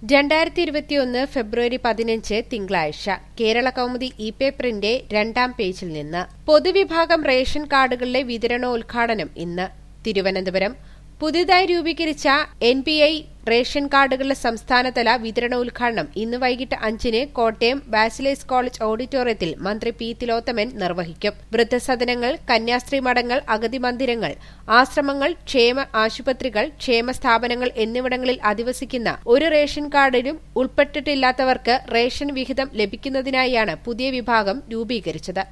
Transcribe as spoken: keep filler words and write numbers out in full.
രണ്ടായിരത്തി ഇരുപത്തിയൊന്ന് ഫെബ്രുവരി പതിനഞ്ച് തിങ്കളാഴ്ച കേരള കൗമുദി ഇ പേപ്പറിന്റെ രണ്ടാം പേജിൽ നിന്ന് പൊതുവിഭാഗം റേഷൻ കാർഡുകളുടെ വിതരണോദ്ഘാടനം ഇന്ന് തിരുവനന്തപുരം പുതിയതായി രൂപീകരിച്ച എൻ പി ഐ റേഷൻ കാർഡുകളുടെ സംസ്ഥാനതല വിതരണോദ്ഘാടനം ഇന്ന് വൈകിട്ട് അഞ്ചിന് കോട്ടയം ബാസിലേസ് കോളേജ് ഓഡിറ്റോറിയത്തിൽ മന്ത്രി പി തിലോത്തമൻ നിർവഹിക്കും. വൃദ്ധസദനങ്ങൾ, കന്യാസ്ത്രീ മഠങ്ങൾ, അഗതി മന്ദിരങ്ങൾ, ആശ്രമങ്ങൾ, ക്ഷേമ ആശുപത്രികൾ, ക്ഷേമ സ്ഥാപനങ്ങൾ എന്നിവിടങ്ങളിൽ അധിവസിക്കുന്ന ഒരു റേഷൻ കാർഡിലും ഉൾപ്പെട്ടിട്ടില്ലാത്തവർക്ക് റേഷൻ വിഹിതം ലഭിക്കുന്നതിനായാണ് പുതിയ വിഭാഗം രൂപീകരിച്ചത്.